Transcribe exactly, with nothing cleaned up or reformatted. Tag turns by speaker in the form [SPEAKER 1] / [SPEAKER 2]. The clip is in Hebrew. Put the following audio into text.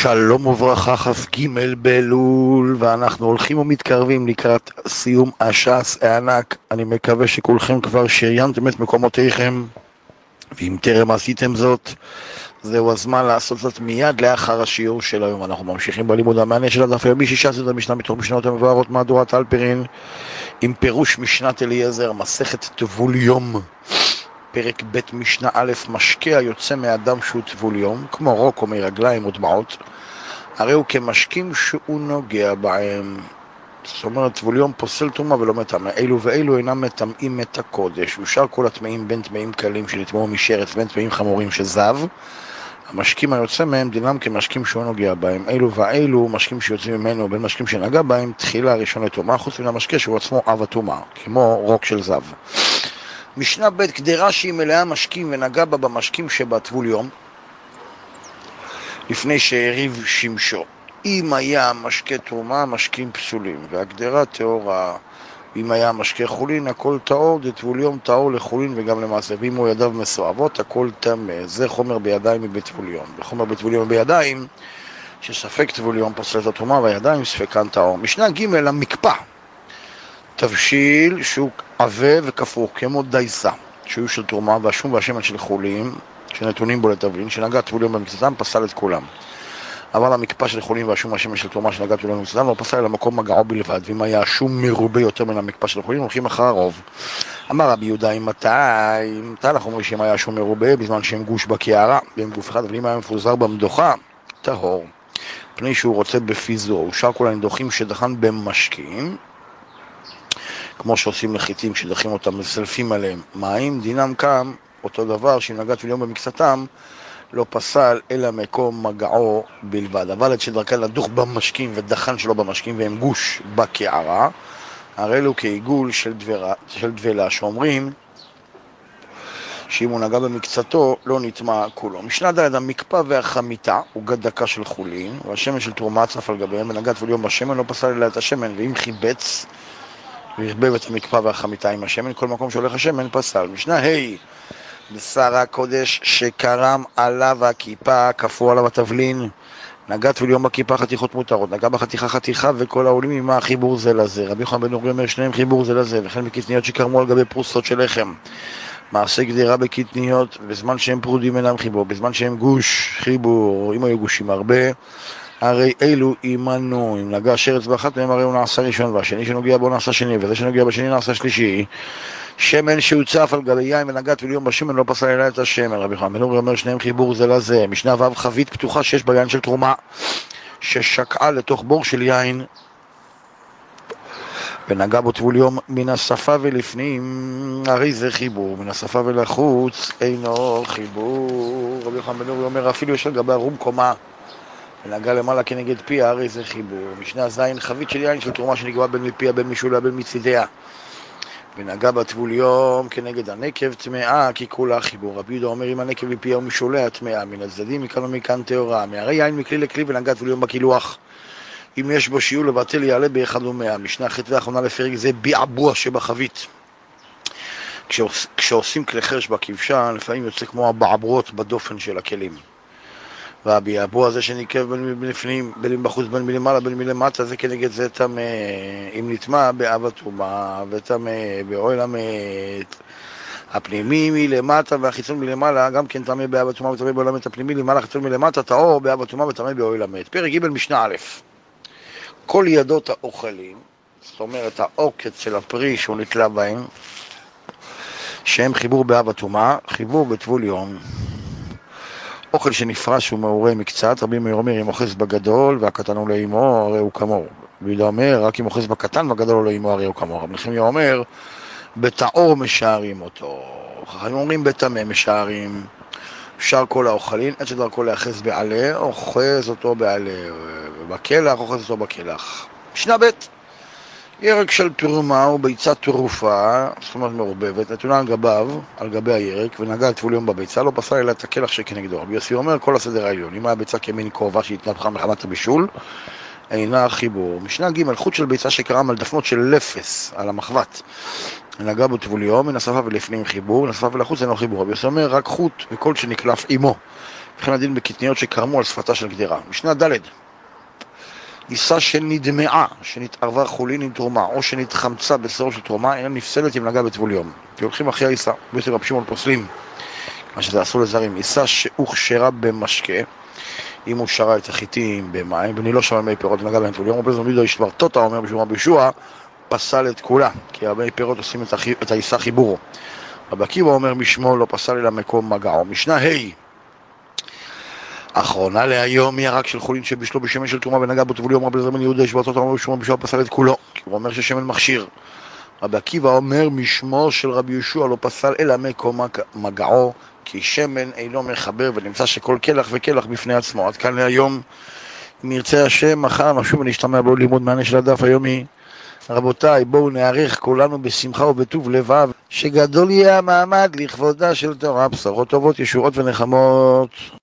[SPEAKER 1] שלום וברכה, כ"ג באלול, ואנחנו הולכים ומתקרבים לקראת סיום הש"ס הענק. אני מקווה שכולכם כבר שריינתם את מקומותיכם, ואם טרם עשיתם זאת, זהו הזמן לעשות זאת מיד לאחר השיעור של היום. אנחנו ממשיכים בלימוד המענה של הדף היומי שישה עשרה המשנה מתוך משנות המבוארות מהדורת אלפרין, עם פירוש משנת אליעזר, מסכת טבול יום, פרק ב' משנה א', משקה היוצא מאדם שהוא טבול יום, כמו רוק או מרגליים או דמעות, הרי הוא כמשקים שהוא נוגע בהם. זאת אומרת, טבול יום פוסל טומאה ולא מטמא. אלו ואלו אינם מטמאים את הקודש, ושאר כל הטמאים בין טמאים קלים שנטמאו משרץ בין טמאים חמורים שזב, המשקים היוצא מהם דינם כמשקים שהוא נוגע בהם. אלו ואלו משקים שיוצאים ממנו בין משקים שנגע בהם תחילה ראשון לטומאה, חוץ מן המשקה שהוא עצמו אב הטומאה, כמו רוק של זב. משנה ב' קדרה שהיא מלאה משקים ונגע בה במשקים שבטבול יום לפני שהריב שמשו. אם היה משקה תרומה, משקים פסולים, והקדרה טהורה. אם היה משקה חולין, הכל טהור, דטבול יום טהור לחולין וגם למעשה. ואם הוא ידיו מסואבות, הכל טמא. זה חומר בידיים מבטבול יום. וחומר בטבול יום בידיים, שספק טבול יום פסל את התרומה, והידיים ספקן טהור. משנה ג' המקפא, תבשיל שהוא עבה וכפוך, כמו דייסה, שהוא של תרומה, והשום והשמן של חולין, שנתונים בו לטבלין, שנגע טבול יום במקצתם, פסל את כולם. אבל המקפא של חולין והשום והשמן של תרומה שנגע טבול יום במקצתם, לא פסל אל המקום מגעו בלבד. ואם היה השום מרובה יותר מן המקפא של חולין, הולכים אחר הרוב. אמר רבי יהודה, אם מתי, מתי אנחנו אומרים שאם היה השום מרובה, בזמן שהם גוש בקערה, והם גוף אחד, אבל אם היה מפוזר במדוכה, טהור. פני שהוא רוצה בפיזור, שאר כל הנדוחים שדחן במשקים, כמו שעושים לחיטים שדחים אותם וסלפים עליהם מים, דינם כאן אותו דבר שאם נגע טבול יום במקצתם לא פסל אלא מקום מגעו בלבד. אבל את שדרכה לדוך במשקים ודחן שלו במשקים והם גוש בקערה, הרי לו כעיגול של דברה, של דבלה, שאומרים שאם הוא נגע במקצתו לא נטמע כולו. משנה ד' המקפא והחמיתה הוא גד דקה של חולין, והשמן של תרומה צף על גביהם, ונגע טבול יום בשמן לא פסל אלא את השמן, ואם חיבץ והרבב את המקפא והחמיתה עם השמן, כל מקום שהולך השמן פסל. משנה ה' בשר הקודש שקרם עליו הכיפה, כפו עליו התבלין, נגע טבול יום בכיפה חתיכות מותרות, נגע בחתיכה חתיכה וכל העולים עמה חיבור זה לזה. רבי יוחנן בן נורי אומר שניהם חיבור זה לזה, וכן בקטניות שקרמו על גבי פרוסות של לחם, מעשה גדירה בקטניות, בזמן שהם פרודים אינם חיבור, בזמן שהם גוש חיבור. אם היו גושים הרבה, הרי אלו אימנו. אם נגע שרץ באחת מהם, הרי הוא נעשה ראשון, והשני שנוגע בו נעשה שני, וזה שנוגע בשני נעשה שלישי. שמן שהוצף על גבי יין ונגע טבול יום בשמן לא פסל אלא את השמן. רבי יוחנן בן נורי אומר שניהם חיבור זה לזה. משנה ו' חבית פתוחה שיש בה יין של תרומה, ששקעה לתוך בור של יין ונגע בו טבול יום מן השפה ולפנים, הרי זה חיבור. מן השפה ולחוץ אינו חיבור. רבי יוחנן בן נורי אומר אפילו יש על גבי הרום קומה ונגע למעלה כנגד פיה, הרי זה חיבור. משנה ז' חבית של יין של תרומה שנגבה בין מפיה בין משולה בין מצידיה, ונגע בטבול יום כנגד הנקב טמאה, כי כולה חיבור. רבי יהודה אומר אם הנקב מפיה ומשולה טמאה, מן הצדדים מכאן ומכאן טהורה. מהרי יין מכלי לכלי ונגע טבול יום בקילוח, אם יש בו שיעור לבטל יעלה באחד ומאה. משנה ח' ואחרונה לפרק זה ביעבוע שבחבית. כשעוש, כשעושים כלי חרש בכבשה, לפעמים יוצא כמו הבעברות בדופן של הכלים. והביעבוע הזה שנקב בין בפנים, בין בחוץ, בין מלמעלה, בין מלמטה, זה כנגד זה טמא. אם נטמע באב הטומאה וטמא באוהל המת, הפנימי מלמטה והחיצון מלמעלה, גם כן טמא באב הטומאה וטמא באוהל המת. הפנימי למעלה, חיצון מלמטה, טהור באב הטומאה וטמא באוהל המת. פרק ג' משנה א', כל ידות האוכלים, זאת אומרת העוקץ של הפרי שהוא נתלה בהם, שהם חיבור באב הטומאה, חיבור בטבול יום. אוכל שנפרש הוא מעורה מקצת, רבי מאיר אומר אם אוחז בגדול והקטן הוא לאימו, הרי הוא כמוהו. ויהודה אומר רק אם אוחז בקטן והגדול הוא לאימו, הרי הוא כמוהו. רבי נחמיה אומר בטהור משערים אותו. חכמים אומרים בטמא משערים. אפשר כל האוכלים, עד שדרכו להאחז בעלה, אוחז אותו בעלה, בקלח, אוחז אותו בקלח. משנה ב' ירק של תרומה הוא ביצה תרופה, זאת אומרת מעורבבת, נתונה על גביו, על גבי הירק, ונגע טבול יום בביצה, לא פסל אלא את הקלח שכנגדו. רבי יוסי אומר כל הסדר העליון, אם היה ביצה כמין כובע שהתנפחה מחמת הבישול, אינה חיבור. משנה ג' חוט של ביצה שקרם על דפנות של לפס, על המחבת, נגע בו טבול יום, מן השפה ולפנים חיבור, מן השפה ולחוץ אינו חיבור. רבי יוסי אומר רק חוט וכל שנקלף עמו, וכן הדין בקטניות שקרמו על שפתה של גדרה. משנה ד' עיסה שנדמעה, שנתערבה חולין עם תרומה, או שנתחמצה בשרו של תרומה, אינה נפסלת אם נגע בטבול יום. כי הולכים אחרי העיסה, בעצם רב שמעון פוסלים, מה שזה אסור לזרים. עיסה שהוכשרה במשקה, אם הוא שרה את החיטים במים, בני לא שמע מי פירות ונגע בהם טבול יום, רבי זומידו השברתותה, אומר בשביל רבי ישוע, פסל את כולה, כי הרבה פירות עושים את, החי... את העיסה חיבורו. רבי עקיבא אומר משמו לא פסל אלא מקום מגעו. משנה ה' אחרונה להיום היא הרק של חולין שבשלו בשמן של תרומה ונגע בו טבול יום. רבי זרמן יהודה השברתות אומר בשמו בשביל פסל את כולו, כי הוא אומר ששמן מכשיר. רבי עקיבא אומר משמו של רבי ישוע לא פסל אלא מקום מגעו, כי שמן אינו מחבר ונמצא שכל כלח וכלח בפני עצמו. עד כאן להיום. אם ירצה השם, מחר נשוב ונשתמע בו לימוד מענה של הדף היומי. רבותיי, בואו נערך כולנו בשמחה ובטוב לבב, שגדול יהיה המעמד לכבודה של תורה, בשורות טובות, ישועות ונחמות.